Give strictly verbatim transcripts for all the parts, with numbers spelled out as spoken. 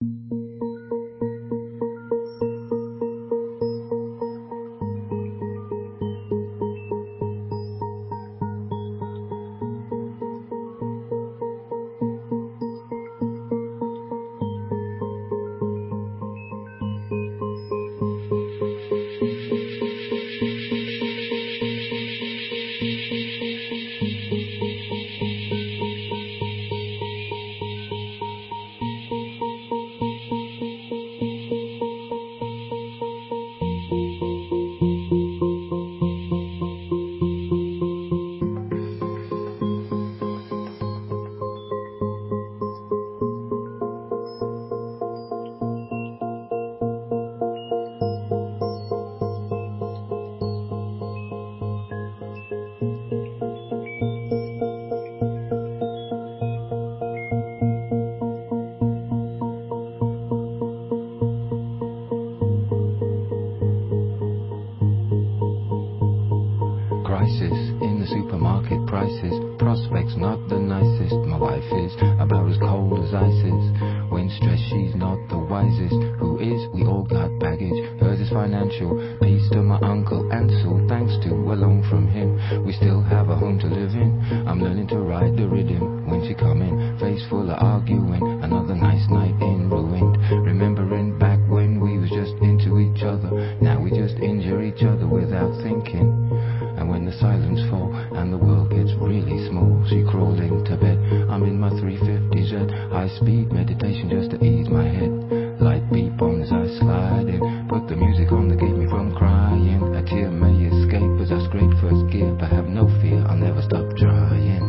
Crisis in the supermarket prices, prospects not the nicest. My wife is about as cold as ice is. When stressed she's not the wisest. Who is? We all got baggage. Hers is financial. Peace to my uncle Ansel, thanks to a loan from him. We still have a home to live in. I'm learning to ride the rhythm when she coming. Face full of arguing, another nice night in ruined. Remembering back when we was just into each other. Now we just injure each other without thinking. And when the silence falls and the world gets really small, she crawling to bed. I'm in my three fifty Z, high speed meditation just to ease my head. Light beep on as I slide in, put the music on that keep me from crying. A tear may escape as I scrape first gear, but have no fear, I'll never stop trying.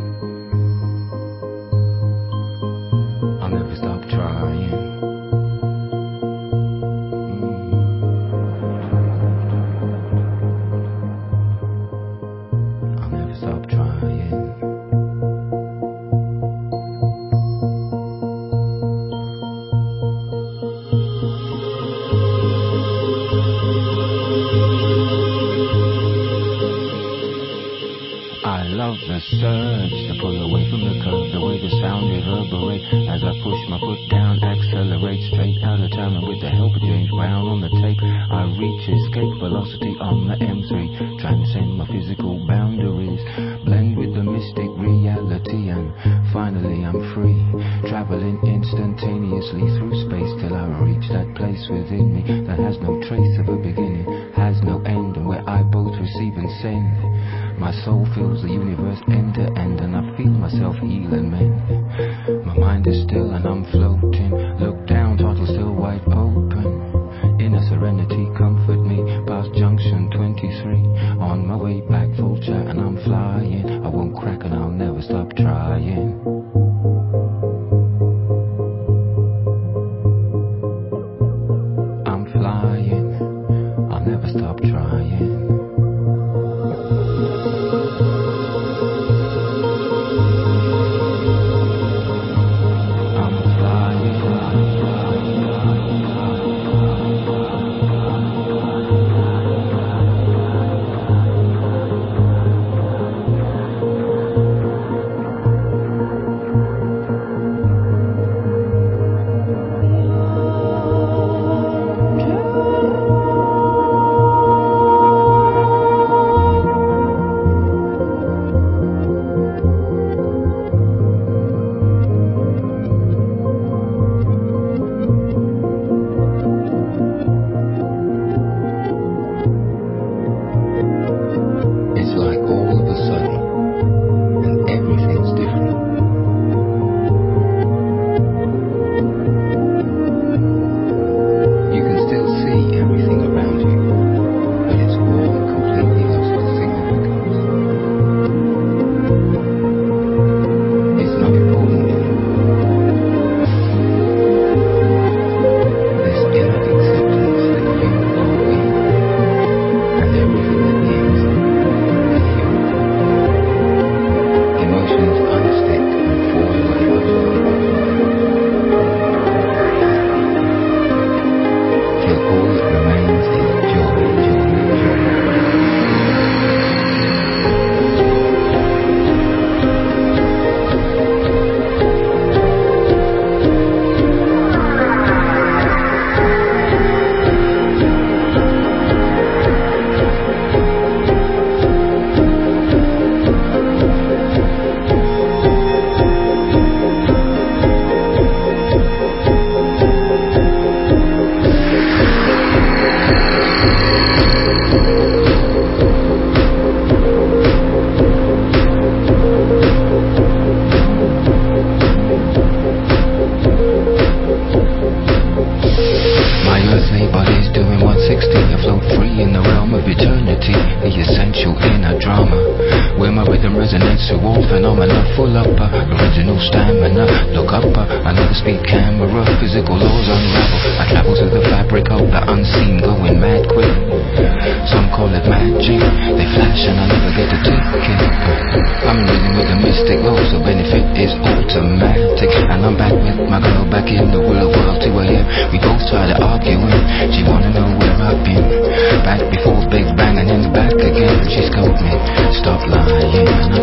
I'll never stop trying. The surge to pull away from the curve, the way the sound reverberates as I push my foot down, accelerate straight out of town, and with the help of James Brown on the tape, I reach escape velocity on the M three, transcend my physical boundaries, blend with the mystic reality, and finally I'm free, traveling instantaneously through space till I reach that place within me that has no trace of a beginning, has no end, and where I both receive and send. My soul fills the universe end to end, and I feel myself heal and mend. My mind is still and I'm floating. Look down, throttle still wide open. Inner serenity comfort me past junction twenty-three. On my way back, full chat and I'm flying. I won't crack and I'll never stop trying. I'm flying, I'll never stop trying. I'm flying. of eternity, the essential inner drama, where my rhythm resonates through all phenomena, full up uh, original stamina. Look up, uh, another speed camera, physical laws unravel. I travel through the fabric of the unseen, going mad quick. Some call it magic, they flash and I never get a ticket. I'm in rhythm with the mystic laws, the benefit is automatic. And I'm back with my girl back in the real world, two a.m. We both started arguing, she wanna know where I've been. Back before Big Bang and then back again. She scolded me, stop lying.